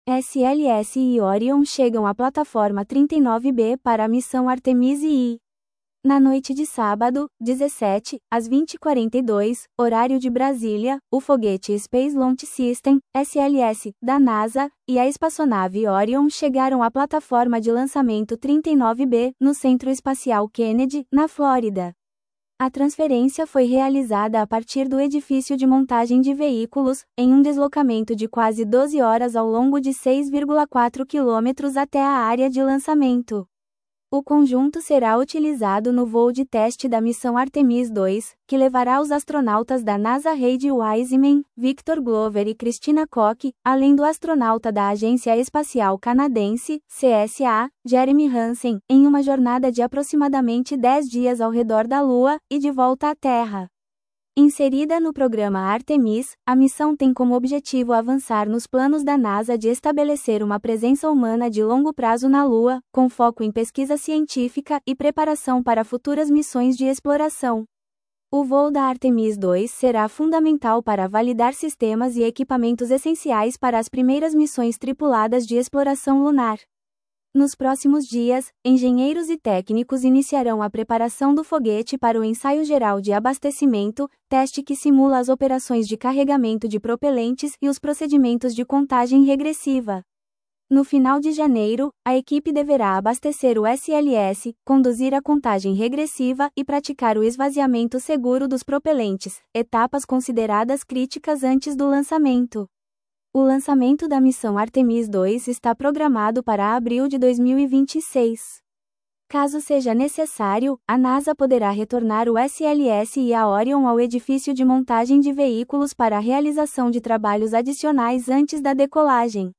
SLS e Orion chegam à plataforma 39B para a missão Artemis II. Na noite de sábado, 17, às 20h42, horário de Brasília, o foguete Space Launch System, SLS, da NASA, e a espaçonave Orion chegaram à plataforma de lançamento 39B, no Centro Espacial Kennedy, na Flórida. A transferência foi realizada a partir do edifício de montagem de veículos, em um deslocamento de quase 12 horas ao longo de 6,4 quilômetros até a área de lançamento. O conjunto será utilizado no voo de teste da missão Artemis II, que levará os astronautas da NASA Reid Wiseman, Victor Glover e Christina Koch, além do astronauta da Agência Espacial Canadense, CSA, Jeremy Hansen, em uma jornada de aproximadamente 10 dias ao redor da Lua, e de volta à Terra. Inserida no programa Artemis, a missão tem como objetivo avançar nos planos da NASA de estabelecer uma presença humana de longo prazo na Lua, com foco em pesquisa científica e preparação para futuras missões de exploração. O voo da Artemis II será fundamental para validar sistemas e equipamentos essenciais para as primeiras missões tripuladas de exploração lunar. Nos próximos dias, engenheiros e técnicos iniciarão a preparação do foguete para o ensaio geral de abastecimento, teste que simula as operações de carregamento de propelentes e os procedimentos de contagem regressiva. No final de janeiro, a equipe deverá abastecer o SLS, conduzir a contagem regressiva e praticar o esvaziamento seguro dos propelentes, etapas consideradas críticas antes do lançamento. O lançamento da missão Artemis II está programado para abril de 2026. Caso seja necessário, a NASA poderá retornar o SLS e a Orion ao edifício de montagem de veículos para a realização de trabalhos adicionais antes da decolagem.